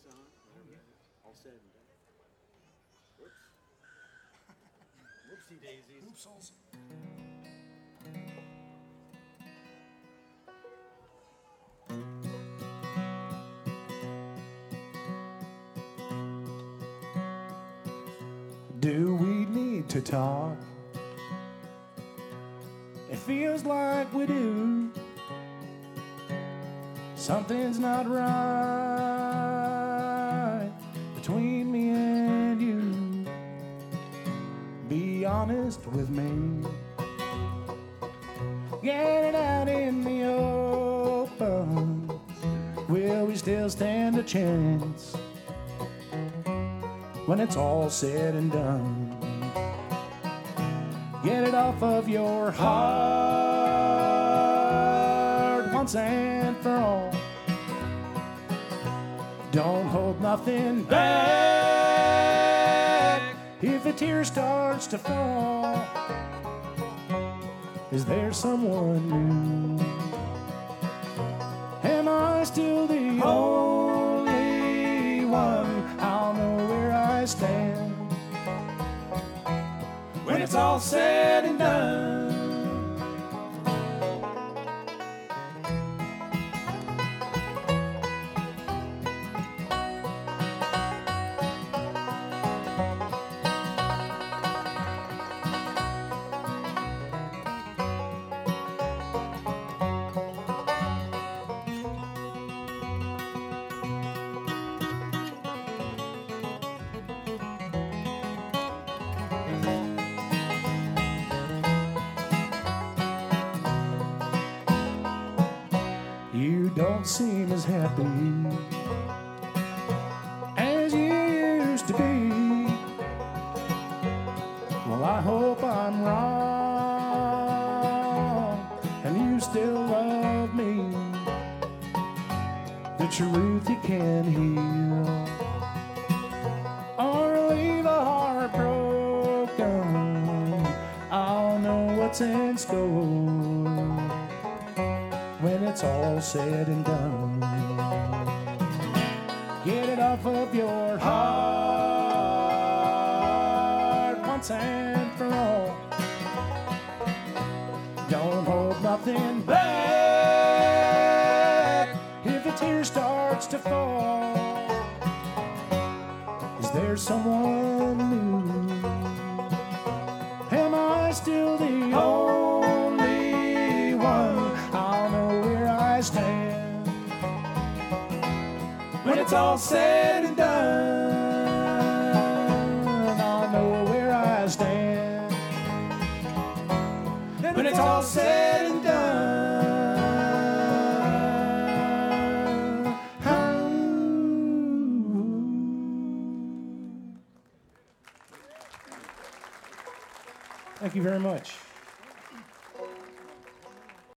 song, whatever, all said and done. Whoops. Whoopsie daisies. Oopsals. Do we need to talk? It feels like we do. Something's not right between me and you. Be honest with me. Get it out in the open. Will we still stand a chance when it's all said and done? Get it off of your heart once and for all. Don't hold nothing back. If a tear starts to fall, is there someone new? Am I still the only one? I'll know where I stand when it's all said and done. You don't seem as happy as you used to be. Well, I hope I'm wrong and you still love me. The truth you can heal or leave a heart broken. I'll know what's in store when it's all said and done. Get it off of your heart once and for all. Don't hold nothing back. If a tear starts to fall, is there someone new? Am I still the only one? I'll know where I stand when it's all said and done. I'll know where I stand when it's all said and done. Thank you very much.